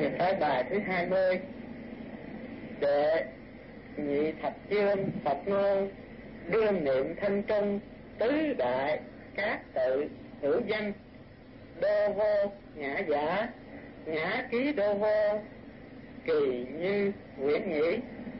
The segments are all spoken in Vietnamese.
tới bài thứ 20. Đệ nhị thập chương Phật ngôn đương niệm thanh trung tứ đại các tự hữu danh đô vô ngã giả ngã ký đô vô kỳ như quyển nhĩ.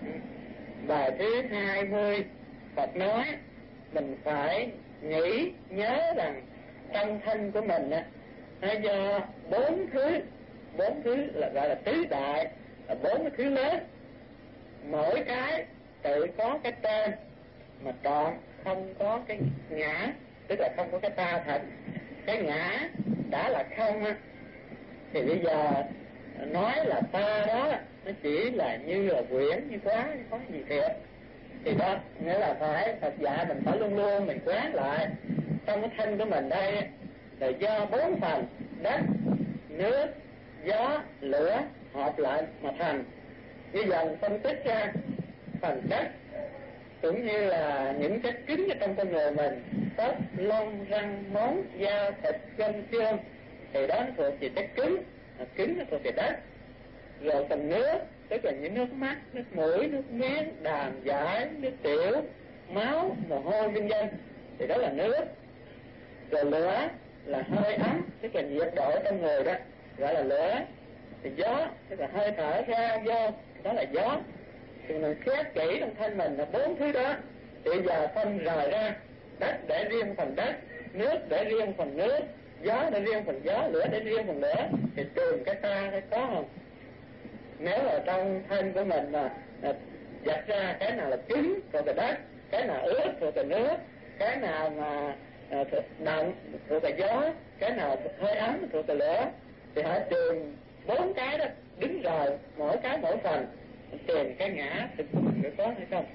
Bài thứ 20 Phật nói mình phải nghĩ nhớ rằng trong thân của mình nó do bốn thứ là gọi là tứ đại, là bốn cái thứ lớn, mỗi cái tự có cái tên mà còn không có cái ngã, tức là không có cái ta thật. Cái ngã đã là không thì bây giờ nói là ta đó nó chỉ là như là quyển như quá, có gì thiệt. Thì đó nghĩa là phải Phật dạy mình phải luôn luôn mình quán lại trong cái thân của mình đây là do bốn phần đất, nước, gió, lửa hợp lại mà thành. Bây giờ mình phân tích ra phần đất cũng như là những chất cứng ở trong con người mình, tóc, lông, răng, móng, da, thịt, gân, xương, thì đó nó thuộc về chất cứng, cứng nó thuộc về đất. Rồi phần nước tức là những nước mắt, nước mũi, nước miếng, đàm, giải, nước tiểu, máu, mồ hôi, vân vân, thì đó là nước. Rồi lửa là hơi ấm, tức là nhiệt độ trong người đó, gọi là lửa. Thì gió tức là hơi thở ra vô, đó là gió. Thì mình xét kỹ trong thân mình là bốn thứ đó. Thì giờ phân rời ra, đất để riêng phần đất, nước để riêng phần nước, gió để riêng phần gió, lửa để riêng phần lửa, thì tìm cái ta cái có không? Nếu ở trong thân của mình mà dạch ra cái nào là cứng thuộc về đất, cái nào ướt thuộc về nước, cái nào mà động thuộc về gió, cái nào hơi ấm thuộc về lửa, thì hãy tìm bốn cái đó đứng rồi mỗi cái mỗi phần, tìm cái ngã thực của mình có hay không.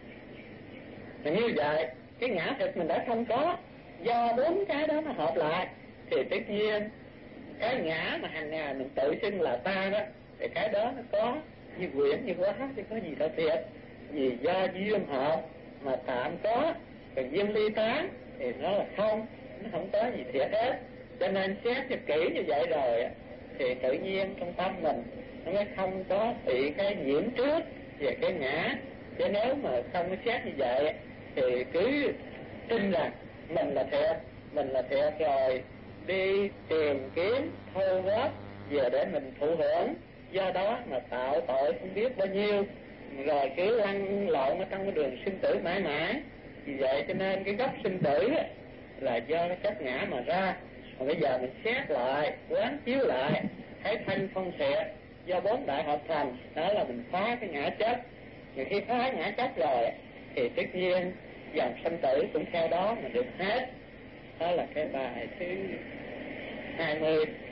Và như vậy cái ngã thực mình đã không có, do bốn cái đó nó hợp lại thì tất nhiên cái ngã mà hàng ngày mình tự xưng là ta đó, thì cái đó nó có như quyển như quá chứ có gì đâu thiệt. Vì do duyên hợp mà tạm có, còn duyên ly tán thì nó là không, nó không có gì thiệt hết. Cho nên xét cho kỹ như vậy rồi thì tự nhiên trong tâm mình nó mới không có bị cái nhiễm trước về cái ngã. Chứ nếu mà không có xét như vậy thì cứ tin rằng mình là thiệt rồi đi tìm kiếm thâu góp về để mình thụ hưởng, do đó mà tạo tội không biết bao nhiêu, rồi cứ lăn lộn ở trong cái đường sinh tử mãi mãi. Vì vậy cho nên cái gốc sinh tử là do cái chất ngã mà ra. Mà bây giờ mình xét lại, quán chiếu lại, thấy thân không thiệt do bốn đại hợp thành, đó là mình phá cái ngã chất. Rồi khi phá ngã chất rồi thì tất nhiên dòng sinh tử cũng theo đó mà được hết. Đó là cái bài thứ 20.